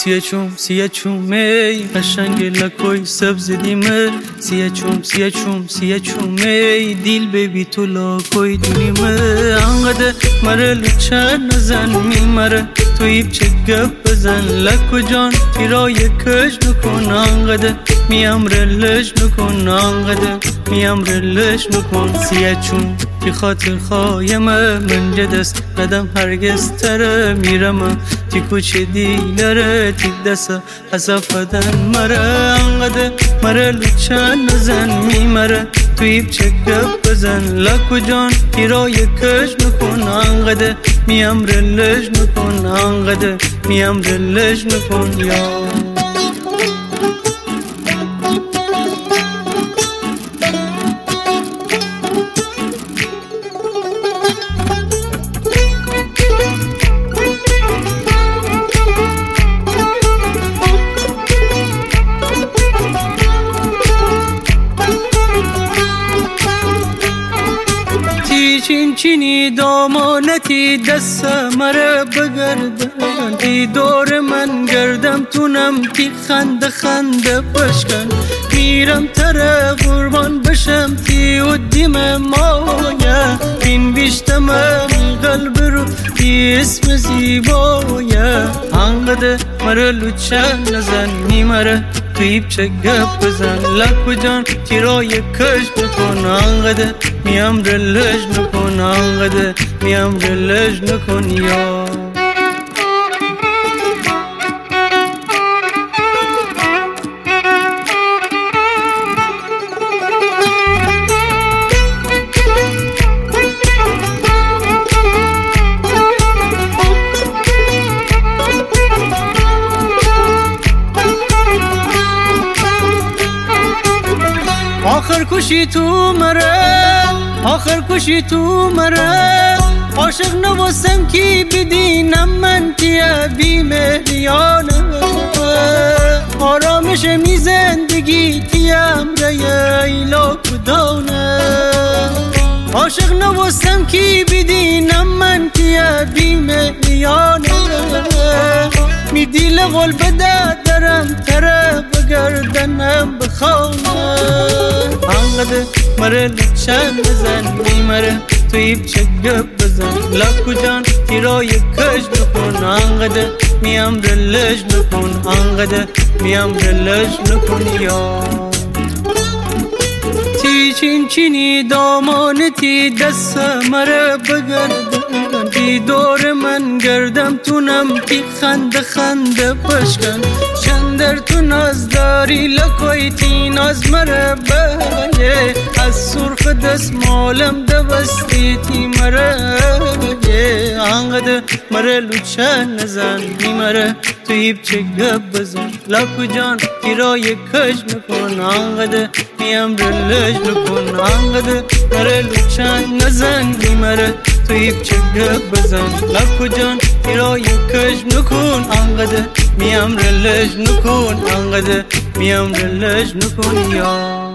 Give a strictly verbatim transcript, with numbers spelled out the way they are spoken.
سیه چوم سیه چوم ای قشنگ لکوی سبز دیمه سیه چوم سیه چوم سیه چوم ای دیل بیبی تو لاکوی دونیمه انقدر مره لچه نزن میمره توی بچه گپ بزن لکو جان تیرای کش نکن انقدر میم رلش نکن انقدر میم رلش نکن سیه چوم تی خاطر خایمه من جدست قدم هرگز تره میرم تی کوچه دیلره تی دسته حسافدن مره انقدر مره لچه نزن میمره توی بچه گپ بزن لکو جان تیرای کش نکن انقدر میم رلش نکن انقدر میم رلش نکن یا چین چینی دامانتی دست مره بگردن تی دور من گردم تونم تی خنده خنده بشکن میرم تره قربان بشم تی و دیم مایه این بیشتمم قلب رو تی اسم زیبایه انقدر مره لچه نزن میمره توی بچه گپ بزن لکو جان تیرای کش بکن انقدر میم رلش نکن انقدر میم رلش نکن یا آخر کشی تو مره آخر کشی تو مره عاشق نوستم کی بدینم من تیه بیمهریانه آرامش می زندگی تیم ریه ایلا کدانه عاشق نوستم کی بدینم من تیه بیمهریانه می دیل غل بده درم تره بگردنم بخوانه انقدر مره لچه نزن میمره توی بچه گپ بزن لکو جان تیرای کش نکن انقدر میم رلش نکن انقدر میم رلش نکن یا تی چین چینی دامانتی دست مره بگردن تی دور من گردم تونم تی خنده خنده بشکن چندر تو ناز داری لکوی تی ناز مره بگه از سرخ دست مالم دبستی تی مره بگه انقدر مره لچه نزن میمره توی بچه گپ بزن لکو جان تیرای کش نکن انقدر میم رلش نکن انقدر مره لچه نزن میمره توی بچه گپ بزن لکو جان تیرای کش نکن انقدر میم رلش نکن انقدر میم رلش نکن یا